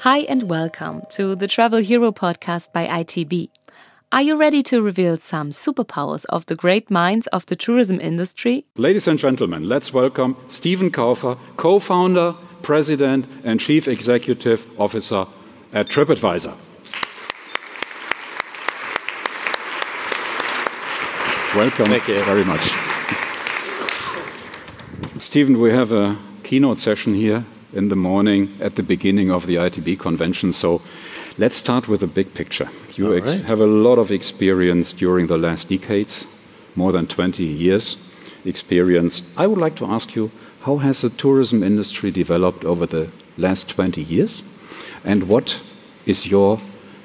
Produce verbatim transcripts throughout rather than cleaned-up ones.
Hi and welcome to the Travel Hero podcast by I T B. Are you ready to reveal some superpowers of the great minds of the tourism industry? Ladies and gentlemen, let's welcome Steven Kaufer, co-founder, president and chief executive officer at TripAdvisor. Welcome Thank you very much. Steven, we have a keynote session here in the morning at the beginning of the I T B convention. So let's start with the big picture. You ex- right. have a lot of experience during the last decades, more than twenty years experience. I would like to ask you, how has the tourism industry developed over the last twenty years? And what is your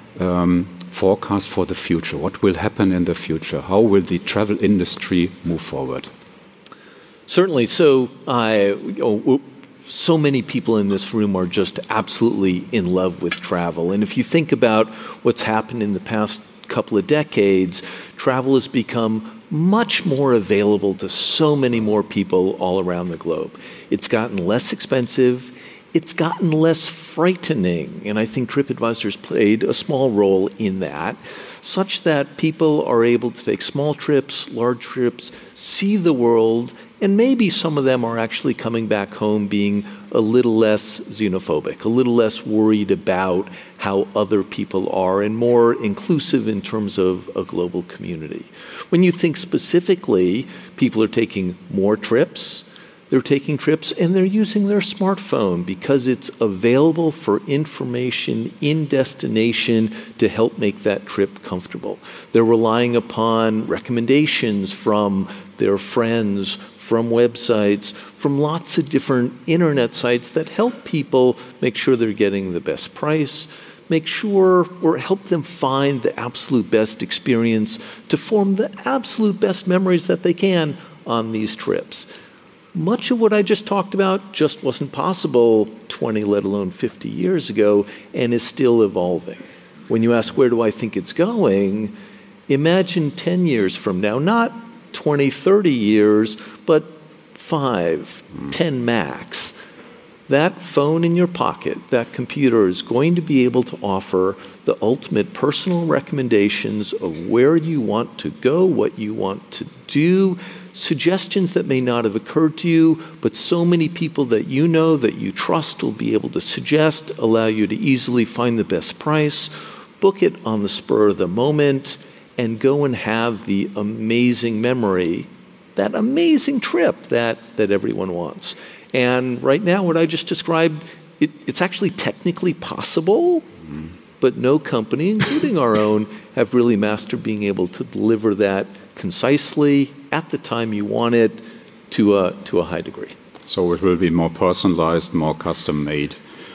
um, forecast for the future? What will happen in the future? How will the travel industry move forward? Certainly. So, uh, oh, so many people in this room are just absolutely in love with travel. And if you think about what's happened in the past couple of decades, travel has become much more available to so many more people all around the globe. It's gotten less expensive. It's gotten less frightening, and I think TripAdvisor's played a small role in that, such that people are able to take small trips, large trips, see the world, and maybe some of them are actually coming back home being a little less xenophobic, a little less worried about how other people are, and more inclusive in terms of a global community. When you think specifically, people are taking more trips, they're taking trips and they're using their smartphone because it's available for information in destination to help make that trip comfortable. They're relying upon recommendations from their friends, from websites, from lots of different internet sites that help people make sure they're getting the best price, make sure or help them find the absolute best experience to form the absolute best memories that they can on these trips. Much of what I just talked about just wasn't possible twenty, let alone fifty years ago, and is still evolving. When you ask, where do I think it's going? Imagine ten years from now, not twenty, thirty years, but five, ten max. That phone in your pocket, that computer is going to be able to offer the ultimate personal recommendations of where you want to go, what you want to do, suggestions that may not have occurred to you, but so many people that you know, that you trust, will be able to suggest, allow you to easily find the best price, book it on the spur of the moment, and go and have the amazing memory, that amazing trip that, that everyone wants. And right now, what I just described, it, it's actually technically possible, mm-hmm. but no company, including our own, have really mastered being able to deliver that concisely at the time you want it to a, to a high degree. So it will be more personalized, more custom-made.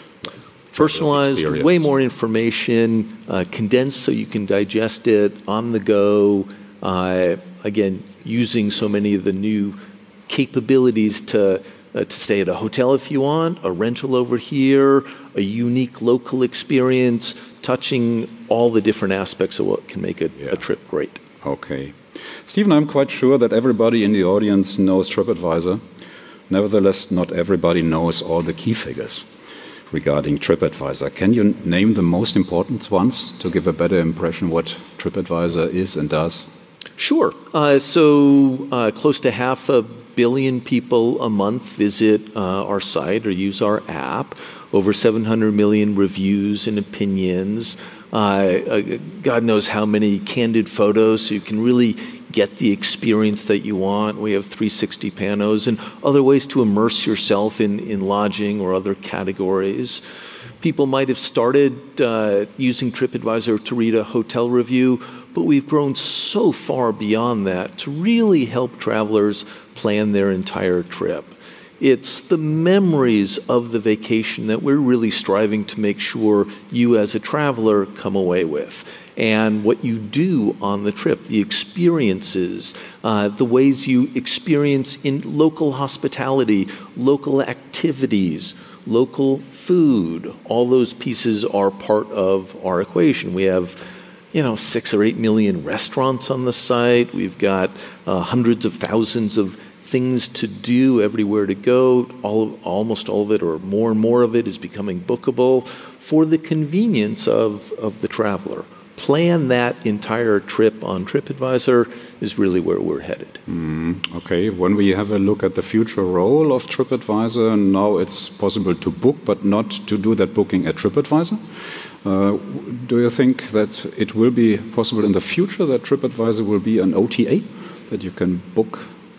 Personalized, way more information, uh, condensed so you can digest it on the go. Uh, again, using so many of the new capabilities to uh, to stay at a hotel if you want, a rental over here, a unique local experience, touching all the different aspects of what can make a, yeah. a trip great. Okay. Steven, I'm quite sure that everybody in the audience knows TripAdvisor. Nevertheless, not everybody knows all the key figures regarding TripAdvisor. Can you name the most important ones to give a better impression what TripAdvisor is and does? Sure. Uh, so uh, close to half a billion people a month visit uh, our site or use our app. Over seven hundred million reviews and opinions. Uh, uh, God knows how many candid photos, so you can really get the experience that you want. We have three sixty panos and other ways to immerse yourself in, in lodging or other categories. People might have started uh, using TripAdvisor to read a hotel review, but we've grown so far beyond that to really help travelers plan their entire trip. It's the memories of the vacation that we're really striving to make sure you as a traveler come away with. And what you do on the trip, the experiences, uh, the ways you experience in local hospitality, local activities, local food, all those pieces are part of our equation. We have you know, six or eight million restaurants on the site. We've got uh, hundreds of thousands of things to do, everywhere to go. All, almost all of it, or more and more of it, is becoming bookable for the convenience of, of the traveler. Plan that entire trip on TripAdvisor is really where we're headed. Mm, okay, when we have a look at the future role of TripAdvisor, now it's possible to book, but not to do that booking at TripAdvisor. Uh, do you think that it will be possible in the future that TripAdvisor will be an O T A, that you can book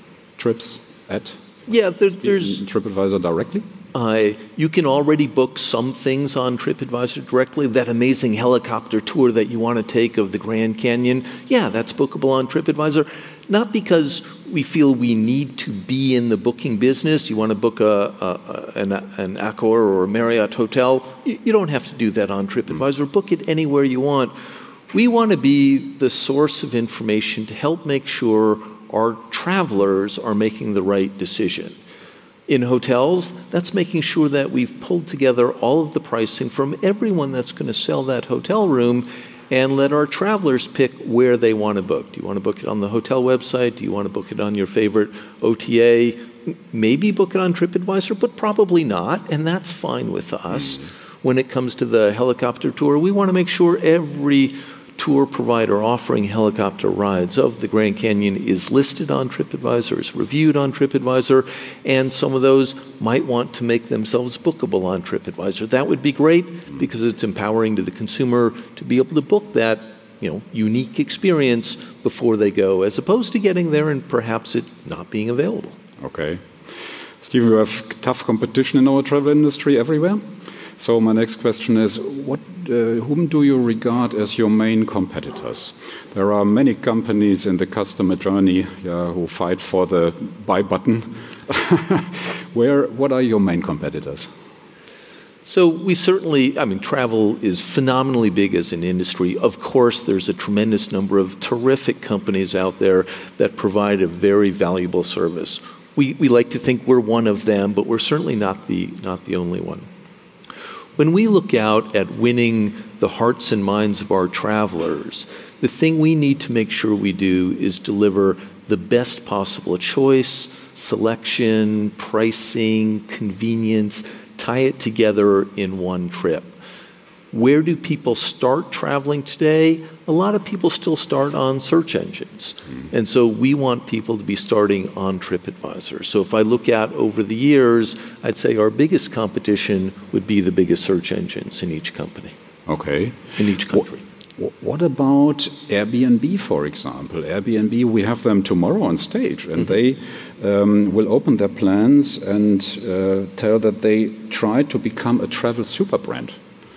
trips at yeah, there's, there's TripAdvisor directly? Uh, you can already book some things on TripAdvisor directly. That amazing helicopter tour that you want to take of the Grand Canyon, yeah, that's bookable on TripAdvisor. Not because we feel we need to be in the booking business. You want to book a, a, a, an, an Accor or a Marriott hotel, you, you don't have to do that on TripAdvisor. Book it anywhere you want. We want to be the source of information to help make sure our travelers are making the right decision. In hotels, that's making sure that we've pulled together all of the pricing from everyone that's going to sell that hotel room and let our travelers pick where they want to book. Do you want to book it on the hotel website? Do you want to book it on your favorite O T A? Maybe book it on TripAdvisor, but probably not, and that's fine with us. When it comes to the helicopter tour, we want to make sure every tour provider offering helicopter rides of the Grand Canyon is listed on TripAdvisor, is reviewed on TripAdvisor, and some of those might want to make themselves bookable on TripAdvisor. That would be great because it's empowering to the consumer to be able to book that, you know, unique experience before they go, as opposed to getting there and perhaps it not being available. Okay. Stephen, we have tough competition in our travel industry everywhere. So my next question is, what, uh, whom do you regard as your main competitors? There are many companies in the customer journey yeah, who fight for the buy button. Where, what are your main competitors? So we certainly, I mean, travel is phenomenally big as an industry. Of course, there's a tremendous number of terrific companies out there that provide a very valuable service. We, we like to think we're one of them, but we're certainly not the, not the only one. When we look out at winning the hearts and minds of our travelers, the thing we need to make sure we do is deliver the best possible choice, selection, pricing, convenience, tie it together in one trip. Where do people start traveling today? A lot of people still start on search engines. Mm-hmm. And so we want people to be starting on TripAdvisor. So if I look out over the years, I'd say our biggest competition would be the biggest search engines in each company. Okay. In each country. What about Airbnb, for example? Airbnb, we have them tomorrow on stage, and mm-hmm. they um, will open their plans and uh, tell that they try to become a travel super brand.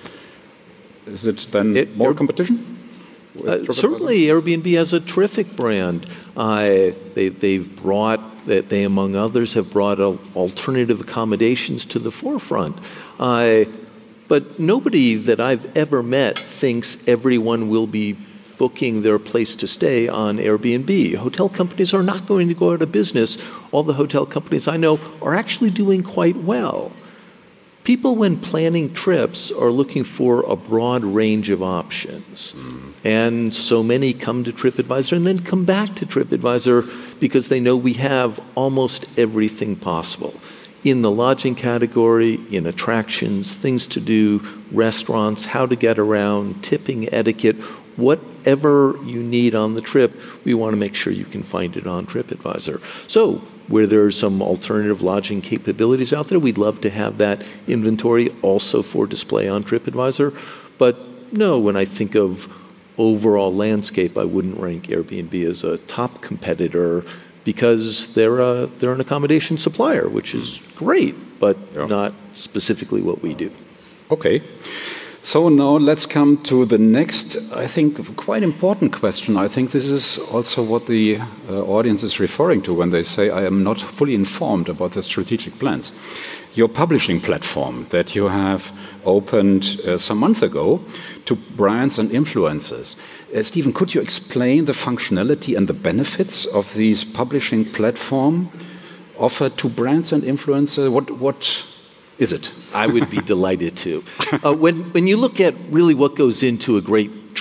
Is it then it, more competition? Uh, certainly, Airbnb has a terrific brand. Uh, they, they've brought, they among others have brought uh, alternative accommodations to the forefront. Uh, but nobody that I've ever met thinks everyone will be booking their place to stay on Airbnb. Hotel companies are not going to go out of business. All the hotel companies I know are actually doing quite well. People, when planning trips, are looking for a broad range of options. Mm. And so many come to TripAdvisor and then come back to TripAdvisor because they know we have almost everything possible. In the lodging category, in attractions, things to do, restaurants, how to get around, tipping etiquette, whatever you need on the trip, we want to make sure you can find it on TripAdvisor. So, where there's some alternative lodging capabilities out there, we'd love to have that inventory also for display on TripAdvisor. But no, when I think of overall landscape, I wouldn't rank Airbnb as a top competitor because they're a, they're an accommodation supplier, which is great, but yeah. not specifically what we do. Okay. So now let's come to the next, I think, quite important question. I think this is also what the uh, audience is referring to when they say, I am not fully informed about the strategic plans. Your publishing platform that you have opened uh, some month ago to brands and influencers. Uh, Stephen, could you explain the functionality and the benefits of these publishing platform offered to brands and influencers? What, what is it? I would be delighted to. Uh, when, when you look at really what goes into a great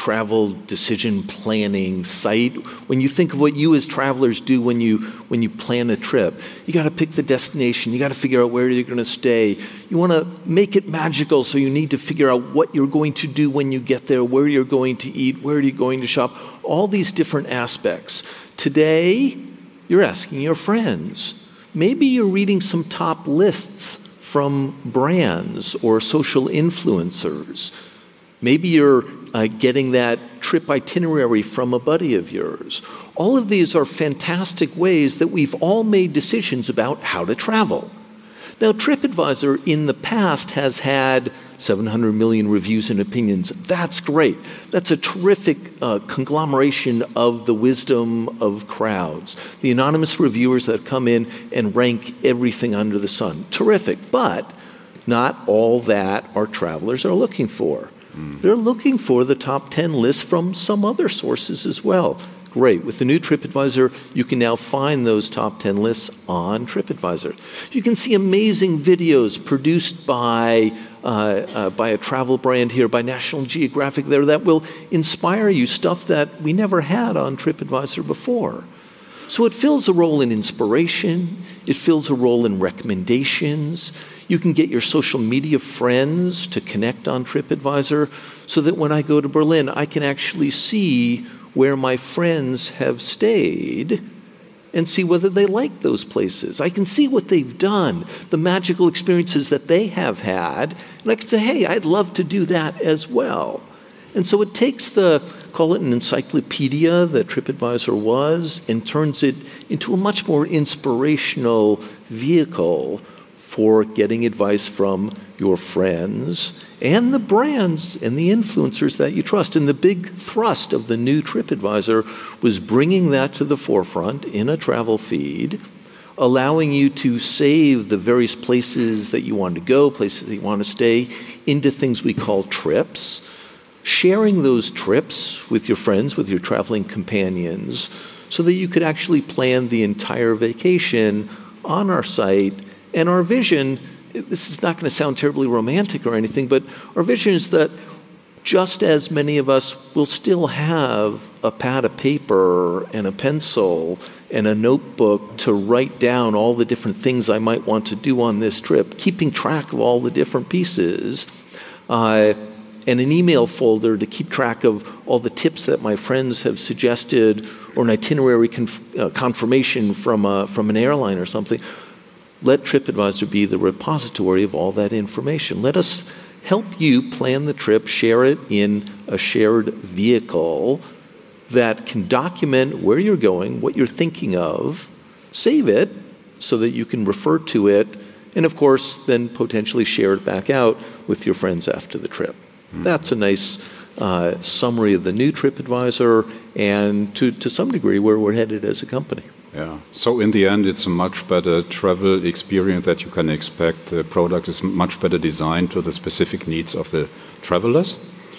travel decision planning site. When you think of what you as travelers do when you when you plan a trip, you got to pick the destination. You got to figure out where you're going to stay. You want to make it magical, so you need to figure out what you're going to do when you get there, where you're going to eat, where you're going to shop, all these different aspects. Today, you're asking your friends. Maybe you're reading some top lists from brands or social influencers. Maybe you're uh, getting that trip itinerary from a buddy of yours. All of these are fantastic ways that we've all made decisions about how to travel. Now, TripAdvisor in the past has had seven hundred million reviews and opinions. That's great. That's a terrific uh, conglomeration of the wisdom of crowds. The anonymous reviewers that come in and rank everything under the sun. Terrific. But not all that our travelers are looking for. Mm. They're looking for the top ten lists from some other sources as well. Great. With the new TripAdvisor, you can now find those top ten lists on TripAdvisor. You can see amazing videos produced by uh, uh, by a travel brand here, by National Geographic there, that will inspire you, stuff that we never had on TripAdvisor before. So it fills a role in inspiration. It fills a role in recommendations. You can get your social media friends to connect on TripAdvisor so that when I go to Berlin, I can actually see where my friends have stayed and see whether they like those places. I can see what they've done, the magical experiences that they have had, and I can say, hey, I'd love to do that as well. And so it takes the, call it an encyclopedia that TripAdvisor was, and turns it into a much more inspirational vehicle for getting advice from your friends and the brands and the influencers that you trust. And the big thrust of the new TripAdvisor was bringing that to the forefront in a travel feed, allowing you to save the various places that you want to go, places that you want to stay, into things we call trips, sharing those trips with your friends, with your traveling companions, so that you could actually plan the entire vacation on our site. And our vision, this is not going to sound terribly romantic or anything, but our vision is that just as many of us will still have a pad of paper and a pencil and a notebook to write down all the different things I might want to do on this trip, keeping track of all the different pieces, uh, and an email folder to keep track of all the tips that my friends have suggested, or an itinerary conf- uh, confirmation from, a, from an airline or something. Let TripAdvisor be the repository of all that information. Let us help you plan the trip, share it in a shared vehicle that can document where you're going, what you're thinking of, save it so that you can refer to it, and of course, then potentially share it back out with your friends after the trip. Mm-hmm. That's a nice uh, summary of the new TripAdvisor, and to, to some degree where we're headed as a company. Yeah. So in the end, it's a much better travel experience that you can expect. The product is much better designed to the specific needs of the travelers.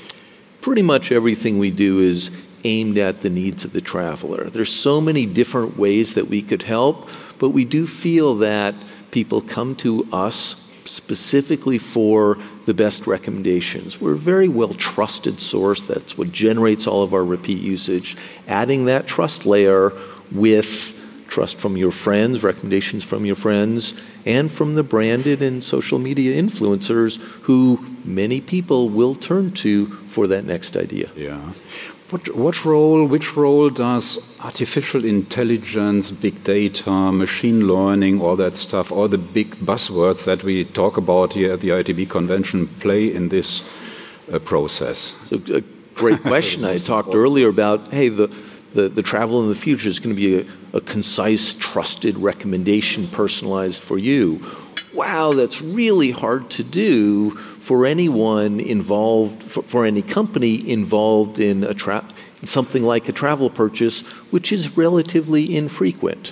Pretty much everything we do is aimed at the needs of the traveler. There's so many different ways that we could help, but we do feel that people come to us specifically for the best recommendations. We're a very well-trusted source. That's what generates all of our repeat usage. Adding that trust layer with trust from your friends, recommendations from your friends, and from the branded and social media influencers who many people will turn to for that next idea. Yeah. What, what role, which role does artificial intelligence, big data, machine learning, all that stuff, all the big buzzwords that we talk about here at the I T B convention play in this uh, process? So, a great question. I talked earlier about, hey, the The, the travel in the future is going to be a, a concise, trusted recommendation personalized for you. Wow, that's really hard to do for anyone involved, for, for any company involved in a tra- something like a travel purchase, which is relatively infrequent.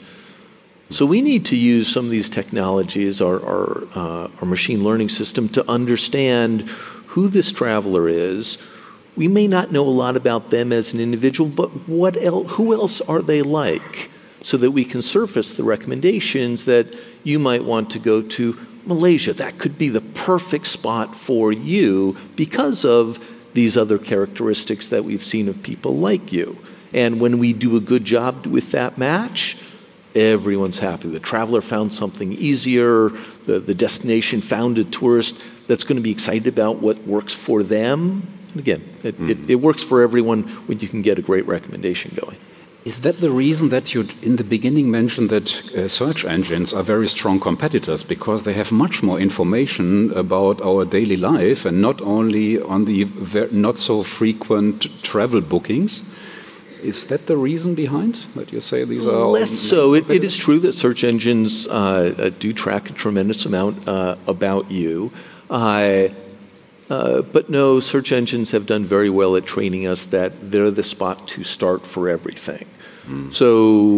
So we need to use some of these technologies, our, our, uh, our machine learning system, to understand who this traveler is. We may not know a lot about them as an individual, but what else, who else are they like? So that we can surface the recommendations that you might want to go to Malaysia. That could be the perfect spot for you because of these other characteristics that we've seen of people like you. And when we do a good job with that match, everyone's happy. The traveler found something easier. The, the destination found a tourist that's going to be excited about what works for them. And again, it, mm. it, it works for everyone when you can get a great recommendation going. Is that the reason that you, in the beginning, mentioned that uh, search engines are very strong competitors because they have much more information about our daily life and not only on the ver- not so frequent travel bookings? Is that the reason behind that you say these are less so? It, it is true that search engines uh, do track a tremendous amount uh, about you. Uh, Uh, but no, search engines have done very well at training us that they're the spot to start for everything. Mm. So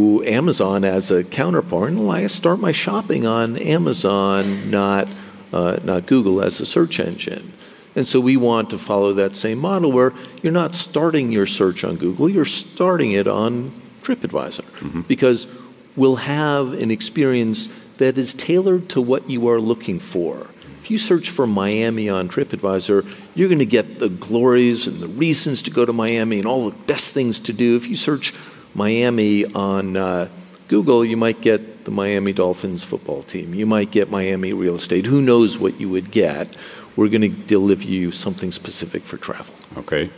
Amazon as a counterpart, I start my shopping on Amazon, not uh, not Google as a search engine. And so we want to follow that same model where you're not starting your search on Google, you're starting it on TripAdvisor. Mm-hmm. Because we'll have an experience that is tailored to what you are looking for. If you search for Miami on TripAdvisor, you're going to get the glories and the reasons to go to Miami and all the best things to do. If you search Miami on uh, Google, you might get the Miami Dolphins football team. You might get Miami real estate. Who knows what you would get? We're going to deliver you something specific for travel. Okay.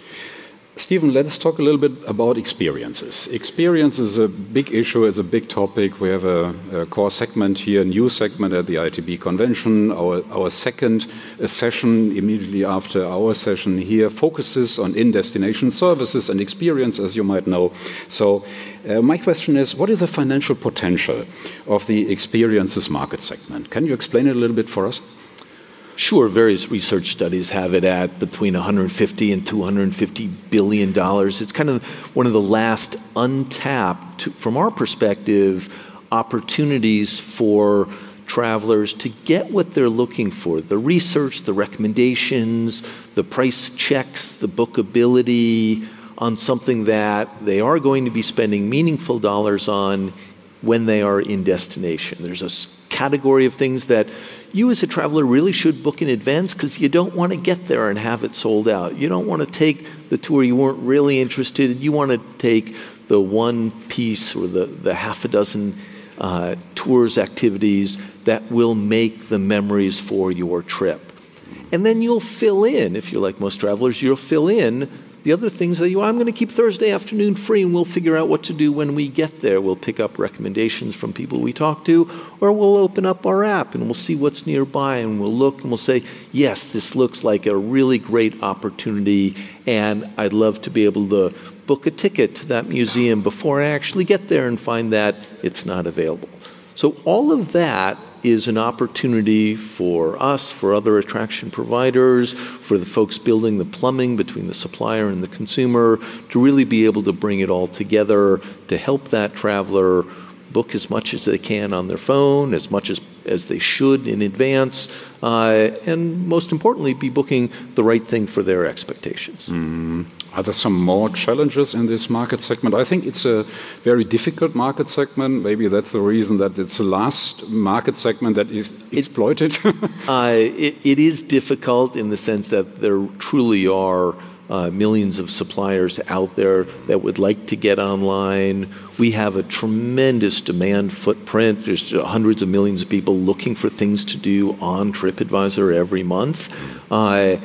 Stephen, let us talk a little bit about experiences. Experience is a big issue, is a big topic. We have a, a core segment here, a new segment at the I T B convention. Our, our second uh, session, immediately after our session here, focuses on in-destination services and experience, as you might know. So uh, my question is, what is the financial potential of the experiences market segment? Can you explain it a little bit for us? Sure, various research studies have it at between one hundred fifty and two hundred fifty billion dollars. It's kind of one of the last untapped, from our perspective, opportunities for travelers to get what they're looking for. The research, the recommendations, the price checks, the bookability on something that they are going to be spending meaningful dollars on when they are in destination. There's a category of things that you as a traveler really should book in advance because you don't want to get there and have it sold out. You don't want to take the tour you weren't really interested in. You want to take the one piece or the, the half a dozen uh, tours, activities that will make the memories for your trip. And then you'll fill in, if you're like most travelers, you'll fill in the other things that you, I'm going to keep Thursday afternoon free and we'll figure out what to do when we get there. We'll pick up recommendations from people we talk to, or we'll open up our app and we'll see what's nearby and we'll look and we'll say, yes, this looks like a really great opportunity and I'd love to be able to book a ticket to that museum before I actually get there and find that it's not available. So all of that is an opportunity for us, for other attraction providers, for the folks building the plumbing between the supplier and the consumer, to really be able to bring it all together to help that traveler book as much as they can on their phone, as much as, as they should in advance, uh, and most importantly, be booking the right thing for their expectations. Mm. Are there some more challenges in this market segment? I think it's a very difficult market segment. Maybe that's the reason that it's the last market segment that is exploited. uh, it, it is difficult in the sense that there truly are uh, millions of suppliers out there that would like to get online. We have a tremendous demand footprint. There's hundreds of millions of people looking for things to do on TripAdvisor every month. Uh,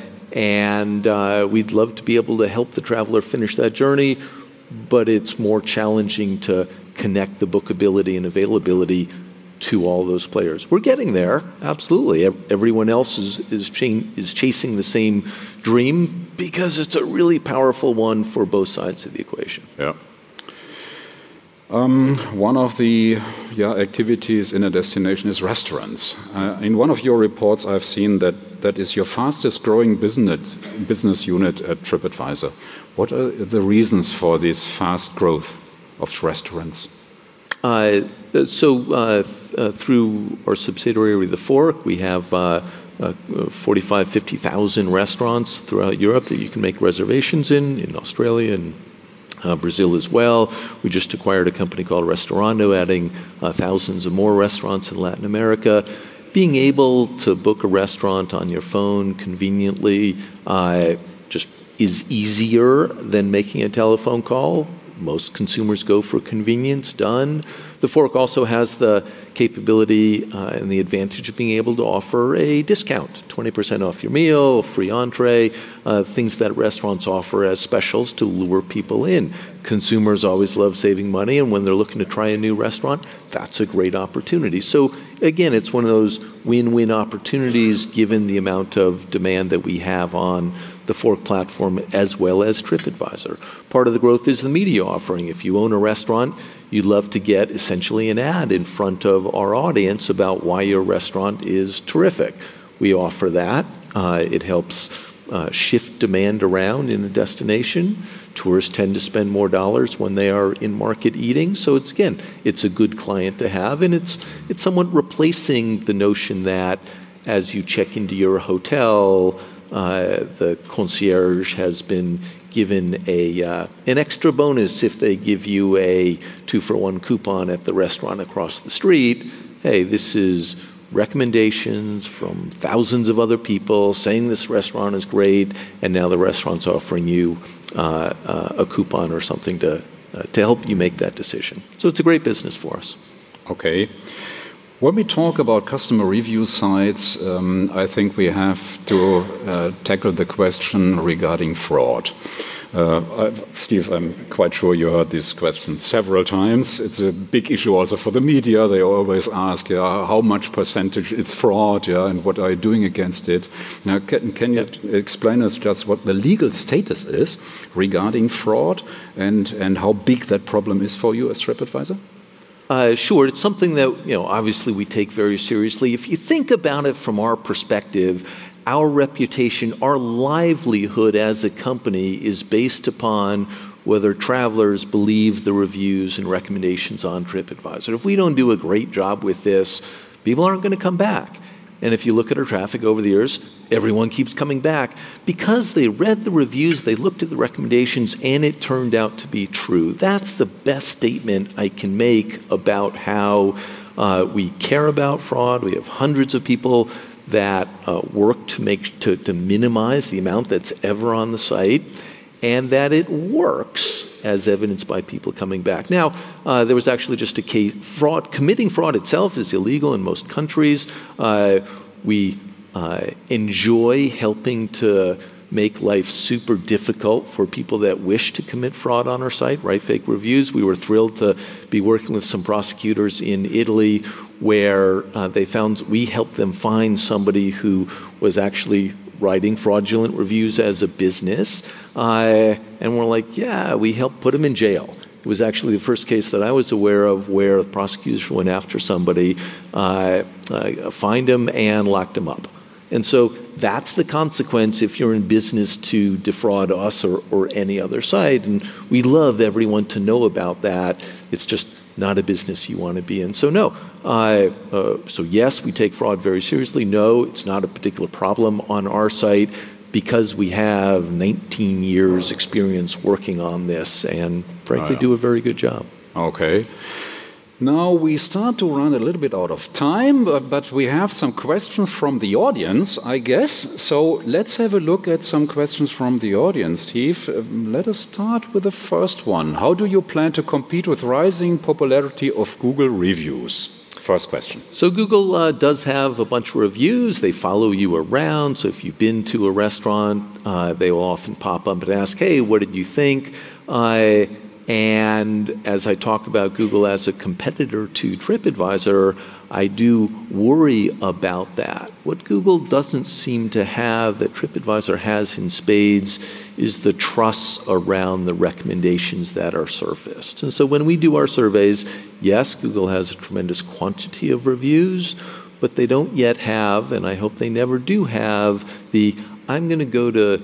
And uh, we'd love to be able to help the traveler finish that journey, but it's more challenging to connect the bookability and availability to all those players. We're getting there, absolutely. Everyone else is is, ch- is chasing the same dream because it's a really powerful one for both sides of the equation. Yeah. Um, one of the yeah, activities in a destination is restaurants. Uh, in one of your reports, I've seen that that is your fastest growing business business unit at TripAdvisor. What are the reasons for this fast growth of restaurants? Uh, so uh, uh, through our subsidiary, The Fork, we have uh, uh, forty-five, fifty thousand restaurants throughout Europe that you can make reservations in, in Australia and Uh, Brazil as well. We just acquired a company called Restaurando, adding uh, thousands of more restaurants in Latin America. Being able to book a restaurant on your phone conveniently uh, just is easier than making a telephone call. Most consumers go for convenience, done. The fork also has the capability uh, and the advantage of being able to offer a discount, twenty percent off your meal, free entree, uh, things that restaurants offer as specials to lure people in. Consumers always love saving money, and when they're looking to try a new restaurant, that's a great opportunity. So again, it's one of those win-win opportunities given the amount of demand that we have on the Fork platform as well as TripAdvisor. Part of the growth is the media offering. If you own a restaurant, you'd love to get essentially an ad in front of our audience about why your restaurant is terrific. We offer that. Uh, it helps uh, shift demand around in a destination. Tourists tend to spend more dollars when they are in market eating. So it's, again, it's a good client to have, and it's it's somewhat replacing the notion that as you check into your hotel, Uh, the concierge has been given a uh, an extra bonus if they give you a two-for-one coupon at the restaurant across the street. Hey, this is recommendations from thousands of other people saying this restaurant is great, and now the restaurant's offering you uh, uh, a coupon or something to, uh, to help you make that decision. So it's a great business for us. Okay. When we talk about customer review sites, um, I think we have to uh, tackle the question regarding fraud. Uh, I, Steve, I'm quite sure you heard this question several times. It's a big issue also for the media. They always ask, yeah, how much percentage is fraud, yeah, and what are you doing against it? Now, can, can you explain us just what the legal status is regarding fraud and, and how big that problem is for you as TripAdvisor? Uh, sure. It's something that, you know, obviously we take very seriously. If you think about it from our perspective, our reputation, our livelihood as a company is based upon whether travelers believe the reviews and recommendations on TripAdvisor. If we don't do a great job with this, people aren't going to come back. And if you look at our traffic over the years, everyone keeps coming back because they read the reviews, they looked at the recommendations, and it turned out to be true. That's the best statement I can make about how uh, we care about fraud. We have hundreds of people that uh, work to make to, to minimize the amount that's ever on the site, and that it works, as evidenced by people coming back. Now, uh, there was actually just a case, fraud, committing fraud itself is illegal in most countries. Uh, we uh, enjoy helping to make life super difficult for people that wish to commit fraud on our site, write fake reviews. We were thrilled to be working with some prosecutors in Italy where uh, they found, we helped them find somebody who was actually writing fraudulent reviews as a business, uh, and we're like, yeah, we helped put him in jail. It was actually the first case that I was aware of where the prosecutors went after somebody, uh, uh, find him and locked him up. And so that's the consequence if you're in business to defraud us or, or any other site, and we love everyone to know about that. It's just not a business you want to be in. So no, uh, uh, so yes, we take fraud very seriously. No, it's not a particular problem on our site because we have nineteen years experience working on this and frankly oh, yeah. do a very good job. Okay. Now we start to run a little bit out of time, but, but we have some questions from the audience, I guess. So let's have a look at some questions from the audience. Steve, um, let us start with the first one. How do you plan to compete with rising popularity of Google reviews? First question. So Google uh, does have a bunch of reviews. They follow you around. So if you've been to a restaurant, uh, they will often pop up and ask, hey, what did you think? Uh, And as I talk about Google as a competitor to TripAdvisor, I do worry about that. What Google doesn't seem to have that TripAdvisor has in spades is the trust around the recommendations that are surfaced. And so when we do our surveys, yes, Google has a tremendous quantity of reviews, but they don't yet have, and I hope they never do have, the I'm going to go to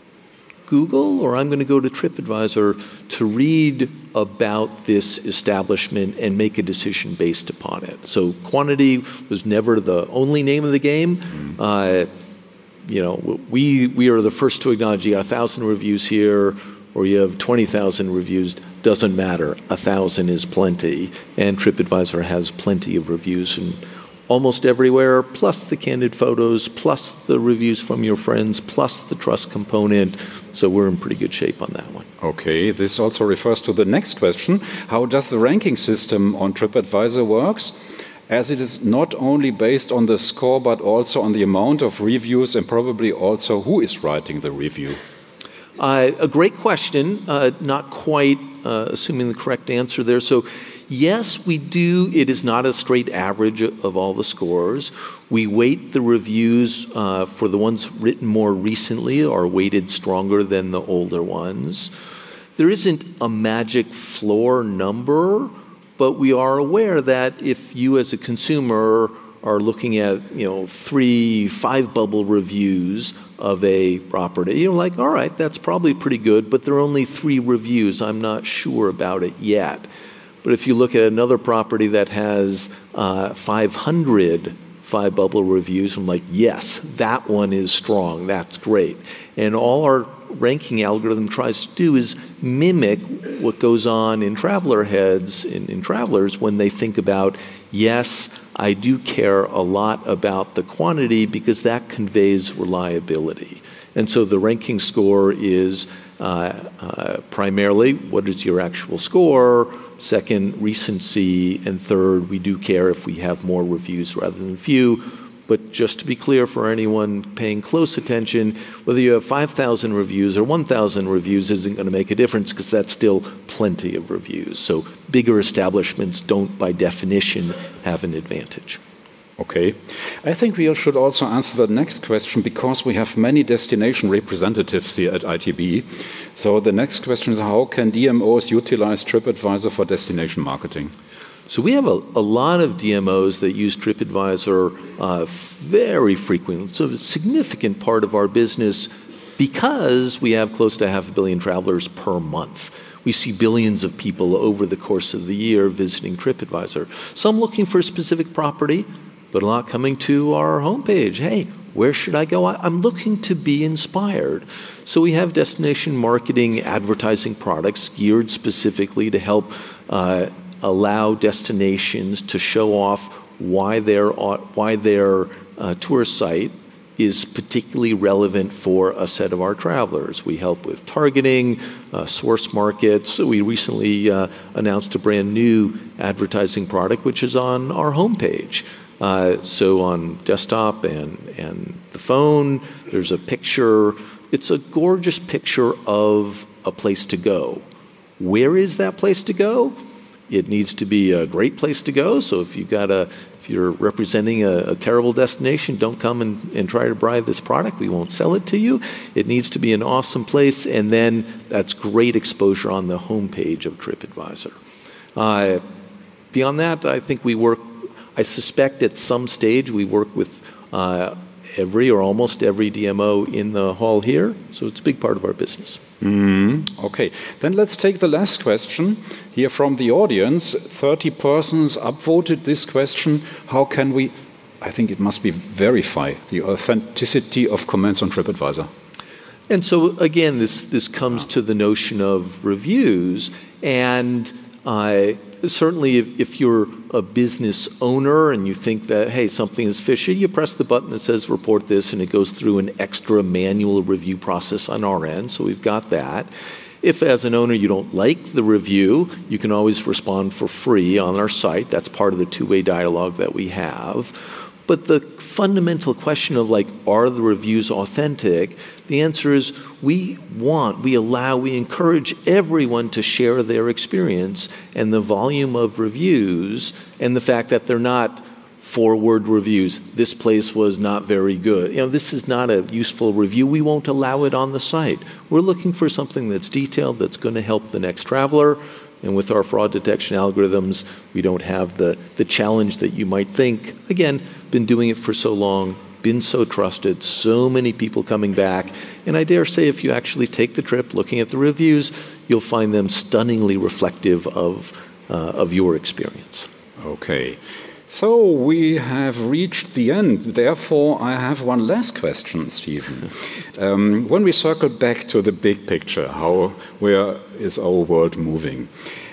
Google or I'm going to go to TripAdvisor to read about this establishment and make a decision based upon it. So quantity was never the only name of the game. Mm-hmm. Uh, you know, we we are the first to acknowledge you got a thousand reviews here or you have twenty thousand reviews. Doesn't matter. A thousand is plenty. And TripAdvisor has plenty of reviews. And almost everywhere, plus the candid photos, plus the reviews from your friends, plus the trust component. So we're in pretty good shape on that one. Okay, this also refers to the next question. How does the ranking system on TripAdvisor works? As it is not only based on the score, but also on the amount of reviews and probably also who is writing the review. Uh, a great question, uh, not quite uh, assuming the correct answer there. So yes, we do. It is not a straight average of all the scores. We weight the reviews uh, for the ones written more recently are weighted stronger than the older ones. There isn't a magic floor number, but we are aware that if you as a consumer are looking at, you know, three, five bubble reviews of a property, you're like, all right, that's probably pretty good, but there are only three reviews. I'm not sure about it yet. But if you look at another property that has uh, five hundred five bubble reviews, I'm like, yes, that one is strong. That's great. And all our ranking algorithm tries to do is mimic what goes on in traveler heads, in, in travelers, when they think about, yes, I do care a lot about the quantity because that conveys reliability. And so the ranking score is uh, uh, primarily what is your actual score, second, recency, and third, we do care if we have more reviews rather than few. But just to be clear for anyone paying close attention, whether you have five thousand reviews or one thousand reviews isn't going to make a difference because that's still plenty of reviews. So bigger establishments don't, by definition, have an advantage. Okay. I think we should also answer the next question because we have many destination representatives here at I T B. So the next question is, how can D M Os utilize TripAdvisor for destination marketing? So we have a, a lot of D M Os that use TripAdvisor uh, very frequently. It's a significant part of our business because we have close to half a billion travelers per month. We see billions of people over the course of the year visiting TripAdvisor. Some looking for a specific property, but a lot coming to our homepage. Hey, where should I go? I'm looking to be inspired. So we have destination marketing advertising products geared specifically to help uh, allow destinations to show off why their, why their uh, tourist site is particularly relevant for a set of our travelers. We help with targeting, uh, source markets. We recently uh, announced a brand new advertising product, which is on our homepage. Uh, so on desktop and, and the phone, there's a picture. It's a gorgeous picture of a place to go. Where is that place to go? It needs to be a great place to go. So if you've got a, if you're representing a, a terrible destination, don't come and, and try to buy this product. We won't sell it to you. It needs to be an awesome place, and then that's great exposure on the homepage of TripAdvisor. Uh, beyond that, I think we work. I suspect at some stage we work with uh, every or almost every D M O in the hall here. So it's a big part of our business. Mm-hmm. Okay, then let's take the last question here from the audience. thirty persons upvoted this question. How can we, I think it must be, verify the authenticity of comments on TripAdvisor? And so again, this, this comes to the notion of reviews. And uh, certainly if, if you're a business owner and you think that, hey, something is fishy, you press the button that says report this, and it goes through an extra manual review process on our end. So we've got that. If as an owner you don't like the review, you can always respond for free on our site. That's part of the two-way dialogue that we have. But the fundamental question of, like, are the reviews authentic? The answer is we want, we allow, we encourage everyone to share their experience, and the volume of reviews and the fact that they're not four-word reviews. This place was not very good. You know, this is not a useful review. We won't allow it on the site. We're looking for something that's detailed, that's going to help the next traveler. And with our fraud detection algorithms, we don't have the, the challenge that you might think. Again, been doing it for so long, been so trusted, so many people coming back. And I dare say if you actually take the trip looking at the reviews, you'll find them stunningly reflective of, uh, of your experience. Okay. So we have reached the end. Therefore, I have one last question, Stephen. Um, when we circle back to the big picture, how, where is our world moving?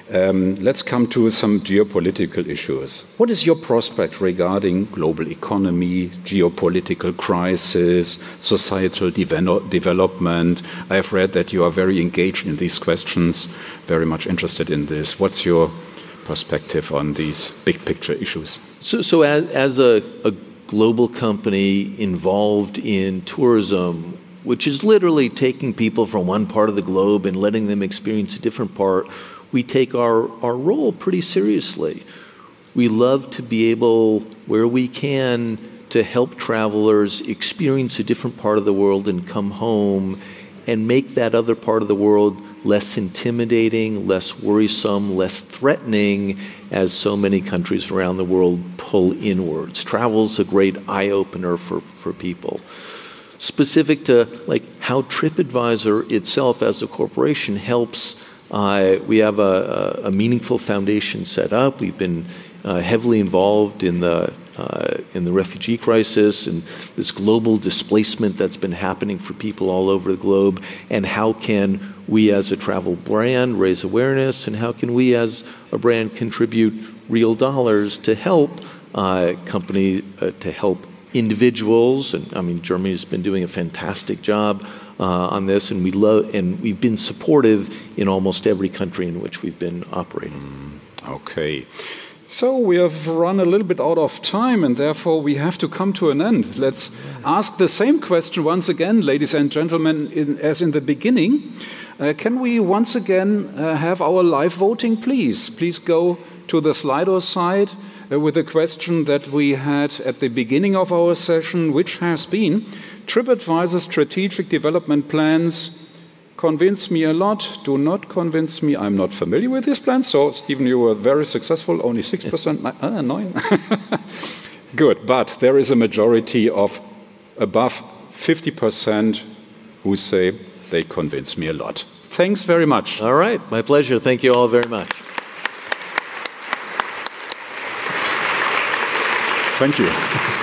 Um, let's come to some geopolitical issues. What is your prospect regarding global economy, geopolitical crisis, societal devel- development? I have read that you are very engaged in these questions, very much interested in this. What's your perspective on these big picture issues? So, so as, as a, a global company involved in tourism, which is literally taking people from one part of the globe and letting them experience a different part, we take our, our role pretty seriously. We love to be able, where we can, to help travelers experience a different part of the world and come home and make that other part of the world less intimidating, less worrisome, less threatening, as so many countries around the world pull inwards. Travel's a great eye-opener for, for people. Specific to like how TripAdvisor itself as a corporation helps, uh, we have a, a, a meaningful foundation set up. We've been uh, heavily involved in the uh, in the refugee crisis and this global displacement that's been happening for people all over the globe. And how can we as a travel brand raise awareness, and how can we as a brand contribute real dollars to help uh, company uh, to help individuals? And I mean, Germany's been doing a fantastic job uh, on this, and we love, and we've been supportive in almost every country in which we've been operating. Mm, okay. So we have run a little bit out of time, and therefore we have to come to an end. Let's ask the same question once again, ladies and gentlemen, in, as in the beginning. Uh, can we once again uh, have our live voting, please? Please go to the Slido side uh, with the question that we had at the beginning of our session, which has been TripAdvisor strategic development plans convince me a lot, do not convince me. I'm not familiar with these plans. So, Stephen, you were very successful, only six percent, uh, nine. Good, but there is a majority of above fifty percent who say they convince me a lot. Thanks very much. All right, my pleasure. Thank you all very much. Thank you.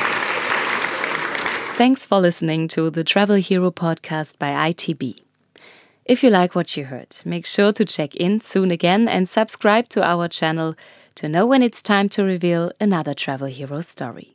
Thanks for listening to the Travel Hero podcast by I T B. If you like what you heard, make sure to check in soon again and subscribe to our channel to know when it's time to reveal another Travel Hero story.